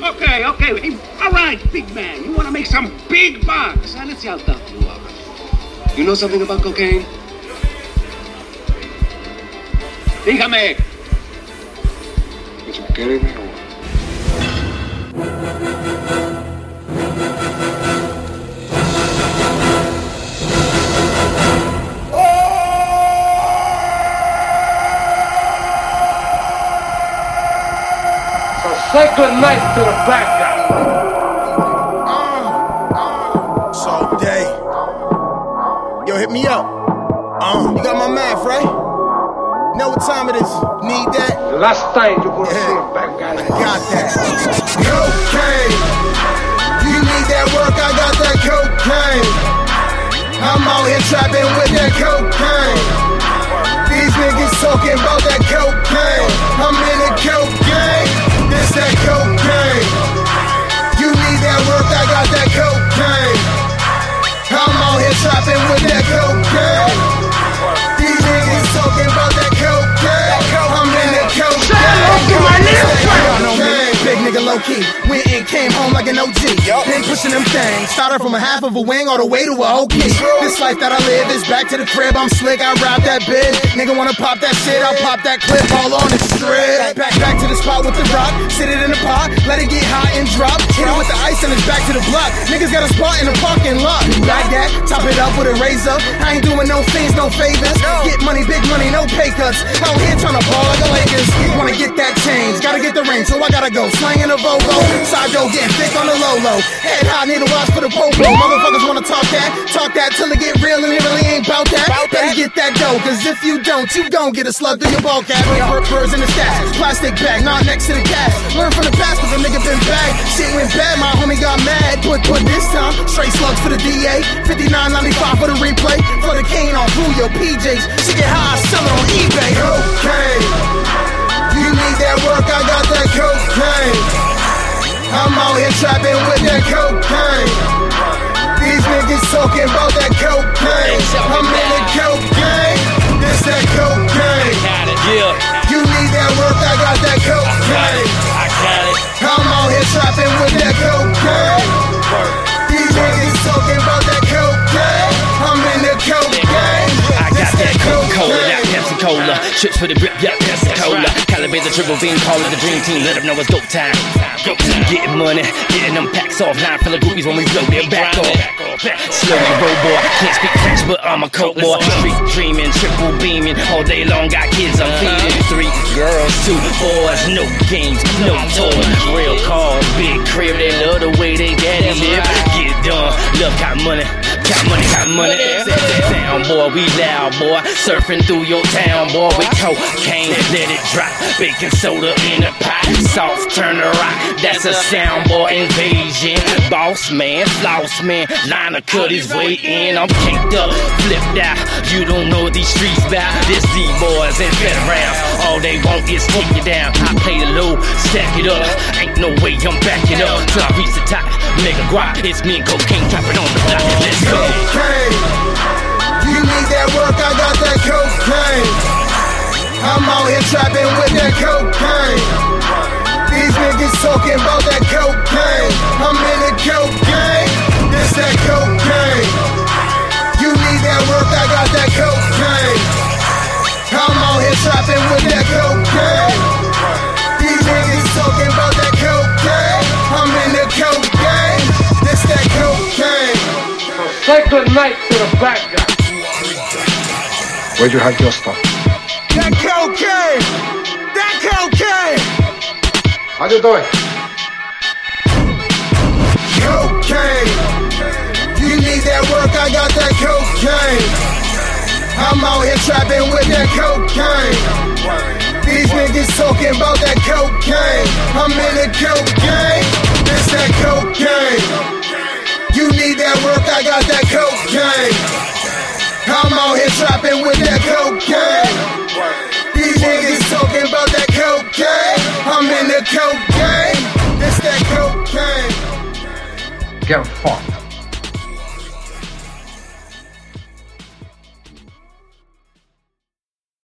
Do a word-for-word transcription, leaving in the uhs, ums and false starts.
Okay, okay. Hey, all right, big man. You want to make some big bucks. Uh, let's see how tough you are. You know something about cocaine? Dígame. ¿What you kidding me or what? Say good night to the bad guy. Uh, uh, so day. Yo, hit me up. Uh, you got my math, right? Know what time it is? Need that? The last time you're gonna Yeah. see a bad guy. I got that. Cocaine. You need that work? I got that cocaine. I'm out here trapping with that cocaine. These niggas talking about that cocaine. I'm in the cocaine. This that cocaine. You need that work, I got that cocaine. I'm out here trapping with that cocaine. These niggas talking about that cocaine. I'm in the cocaine. Big nigga low key, went and came home like an O G. Been pushing them things, started from a half of a wing all the way to a O K. This life that I live is back to the crib. I'm slick, I rap that big. Nigga wanna pop that shit, I'll pop that clip all on the strip. Back back to the spot with the rock, sit it in the pot, let it get hot and drop. Hit it with the ice and it's back to the block. Niggas got a spot in the parking lot. Like that, top it up with a razor. I ain't doing no things, no favors. Get money, big money, no pay cuts. Out here tryna ball like the Lakers. Wanna get that change, gotta get the ring, so I gotta go. Slanging a Volvo, side dough getting thick on the low low. Head high, need a watch for the popo. Motherfuckers wanna talk that, talk that till it get real and it really ain't bout that. Better get that dough, cause if you don't, you gon' get a slug through your ball cap. Birds in the stash, plastic bag, not next to the cash. Learn from the past cause a nigga been bagged. Shit went bad, my homie got mad. Put, put this time, straight slugs for the D A. fifty-nine ninety-five for the replay. For the cane on through your P Js. She get high, sell it on eBay. Okay. You need that work, I got that cocaine. I'm out here trapping with that cocaine. These niggas talking about that cocaine. I'm in the cocaine. This that cocaine. Yeah. You need that work, I got that cocaine. I got it. I'm out here trapping with that cocaine. These niggas talking about that cocaine. I'm in the cocaine. I got that Coca-Cola, that Pepsi-Cola. Chips for the grip, yeah, Pepsi-Cola. Calibrate the triple beam, call it the dream team. Let them know it's go time. Go time. Getting money, getting them packs off. Line full of groupies when we blow their back off. Slow and roll boy, can't speak French, but I'm a coke boy. Street dreaming, triple beaming. All day long, got kids I'm feeding. Three girls, two boys, no games, no toys. Real cars, big crib, they love the way they daddy live. Get it done, love got money. Got money, got money. Sound boy, we loud boy. Surfing through your town boy with cocaine. Let it drop. Baking soda in a pot. Soft turn to rock. That's a sound boy invasion. Boss man, floss man. Line of cut his way in. I'm kicked up, flipped out. You don't know these streets bout. This D-boys and veterans. All they want is take you down. I play the low, stack it up. Ain't no way I'm backing up. Till I reach the top. Make a guap. It's me and cocaine dropping on the block. Let's go. Cocaine. You need that work, I got that cocaine. I'm out here trapping with that cocaine. These niggas talking about that cocaine. I'm in the cocaine. This that cocaine. You need that work, I got that cocaine. I'm out here trapping with that cocaine. These niggas talking about that cocaine. I'm in the cocaine. This that cocaine. Say good night to the bad guy. Where'd you have your stuff? That cocaine! That cocaine! How you doing? Cocaine! You need that work, I got that cocaine. I'm out here trapping with that cocaine. These niggas talking about that cocaine. I'm in the cocaine. This that cocaine. You need that work, I got that cocaine. I'm out here trapping with that cocaine. These niggas talking about that cocaine. I'm in the cocaine. This that cocaine. Get fucked.